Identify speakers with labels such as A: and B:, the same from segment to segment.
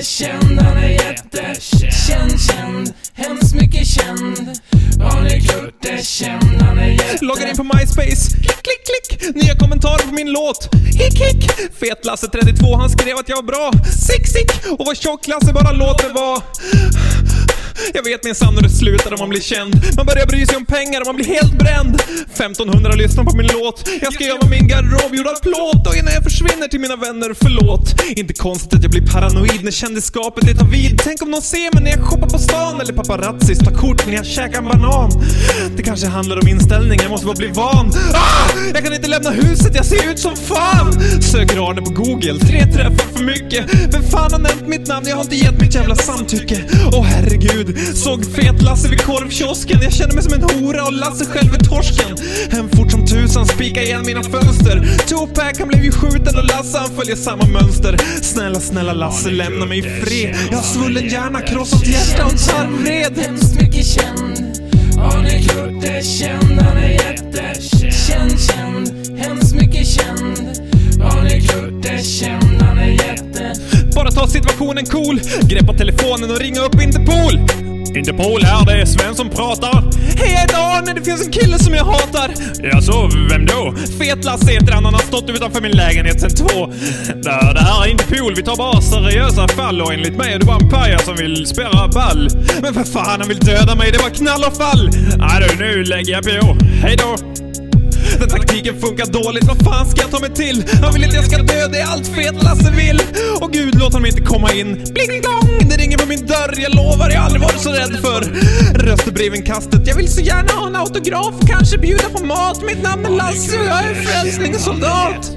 A: är känd, han är jättekänd, hemskt mycket känd. Arne Kurt är känd, han är jättekänd.
B: Loggar in på MySpace, klick, klick, klick. Nya kommentarer på min låt, hick, hick. Fet Lasse 32, han skrev att jag var bra. Sick, sick. Och vad tjock Lasse bara låter vara. Jag vet minsann när det slutar om man blir känd. Man börjar bry sig om pengar och man blir helt bränd. 1500 lyssnar på min låt. Jag ska göra min garderob gjord av plåt. Och innan jag försvinner till mina vänner, förlåt. Inte konstigt att jag blir paranoid när kändisskapet det tar vid. Tänk om någon ser mig när jag shoppar på stan. Eller paparazzis tar kort när jag käkar en banan. Det kanske handlar om inställning, jag måste bara bli van. Jag kan inte lämna huset, jag ser ut som fan. Söker Arne på Google, 3 träffar för mycket. Vem fan har nämnt mitt namn? Jag har inte gett mitt jävla samtycke. Åh herregud. Såg fet Lasse vid korvkiosken. Jag känner mig som en hora och Lasse själv är torsken. Hem fort som tusan, spika igen mina fönster. Tupac han blev ju skjuten och Lasse han följer samma mönster. Snälla, snälla Lasse, lämna mig i fred. Jag har svullen hjärna, krossat hjärta och tarmvred.
A: Hemskt mycket känd. Arne Kurt är känd, han är jättekänd, hemskt mycket känd. Arne Kurt är känd, han är jätte.
B: Bara ta situationen cool. Greppa telefonen och ringa upp Interpol. Interpol här, det är Sven som pratar. Hej, jag heter Arne, det finns en kille som jag hatar. Ja, så vem då? Fet Lasse heter han har stått utanför min lägenhet sen 2. Det här är Interpol, vi tar bara seriösa fall. Och enligt mig är det bara en paja som vill spela ball. Men för fan, han vill döda mig, det var knall och fall. Nej du, nu lägger jag på. Hej då. Den taktiken funkar dåligt, vad fan ska jag ta mig till? Han vill inte jag ska dö, det är allt fet Lasse vill. Och gud, låt honom inte komma in. Bling dong, det ringer på min dörr. Jag lovar, jag har aldrig varit så rädd för röstbrevinkastet. Jag vill så gärna ha en autograf och kanske bjuda på mat. Mitt namn är Lasse och jag är frälsningssoldat.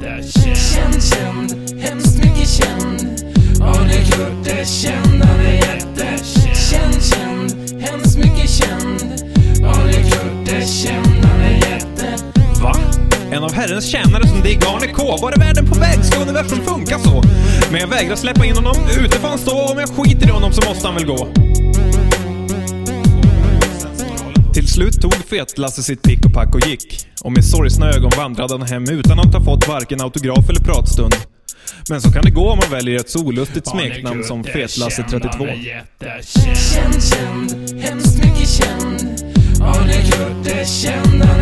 A: Känd, hemskt mycket känd. Arne Kurt är känd, han är jättekänd, hemskt mycket känd. Arne Kurt är känd, han är jätte.
B: Va? En av herrens tjänare som diggar Arne K. Var är världen på väg? Ska universum funka så? Men jag vägrar släppa in honom. Ute får han stå. Om jag skiter i honom så måste han väl gå. Till slut tog fet Lasse sitt pick och pack och gick. Och med sorgsna ögon vandrade han hem utan att ha fått varken autograf eller pratstund. Men så kan det gå om man väljer ett så olustigt smeknamn som fet Lasse 32.
A: Känd, hemskt mycket känd. Arne Kurt är känd.